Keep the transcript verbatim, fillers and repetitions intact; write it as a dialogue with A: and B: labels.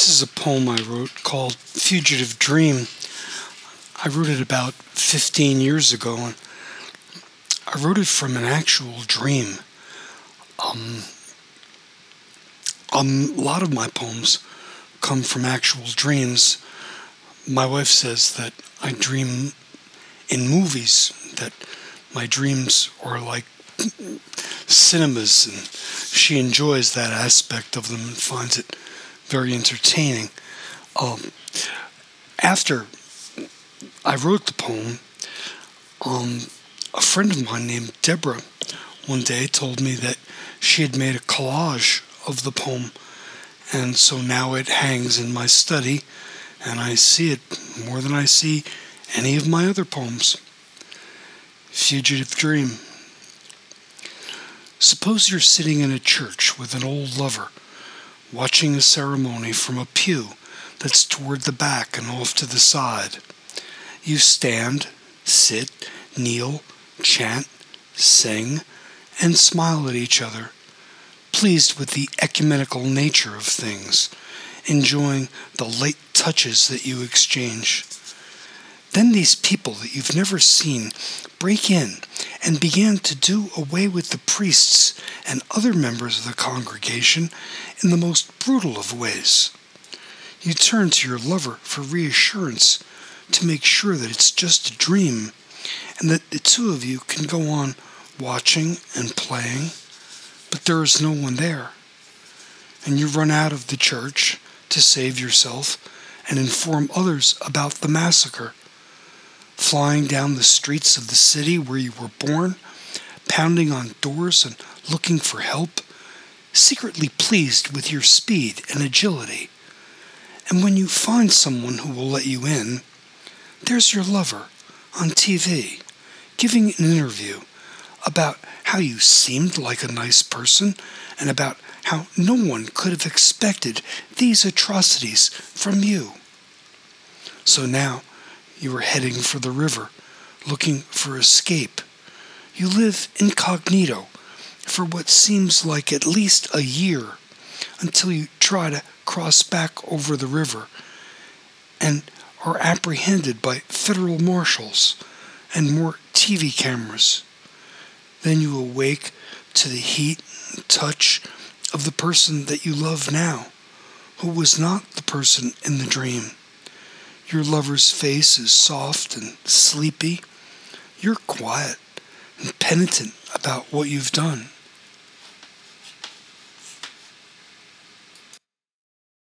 A: This is a poem I wrote called Fugitive Dream. I wrote it about fifteen years ago, and I wrote it from an actual dream. Um, um, a lot of my poems come from actual dreams. My wife says that I dream in movies, that my dreams are like cinemas, and she enjoys that aspect of them and finds it very entertaining. Um, after I wrote the poem, um, a friend of mine named Deborah one day told me that she had made a collage of the poem, and so now it hangs in my study, and I see it more than I see any of my other poems. Fugitive Dream. Suppose you're sitting in a church with an old lover, watching a ceremony from a pew that's toward the back and off to the side. You stand, sit, kneel, chant, sing, and smile at each other, pleased with the ecumenical nature of things, enjoying the light touches that you exchange. Then these people that you've never seen break in and began to do away with the priests and other members of the congregation in the most brutal of ways. You turn to your lover for reassurance to make sure that it's just a dream and that the two of you can go on watching and playing, but there is no one there. And you run out of the church to save yourself and inform others about the massacre, flying down the streets of the city where you were born, pounding on doors and looking for help, secretly pleased with your speed and agility. And when you find someone who will let you in, there's your lover on T V, giving an interview about how you seemed like a nice person and about how no one could have expected these atrocities from you. So now you are heading for the river, looking for escape. You live incognito for what seems like at least a year until you try to cross back over the river and are apprehended by federal marshals and more T V cameras. Then you awake to the heat and touch of the person that you love now, who was not the person in the dream. Your lover's face is soft and sleepy. You're quiet and penitent about what you've done.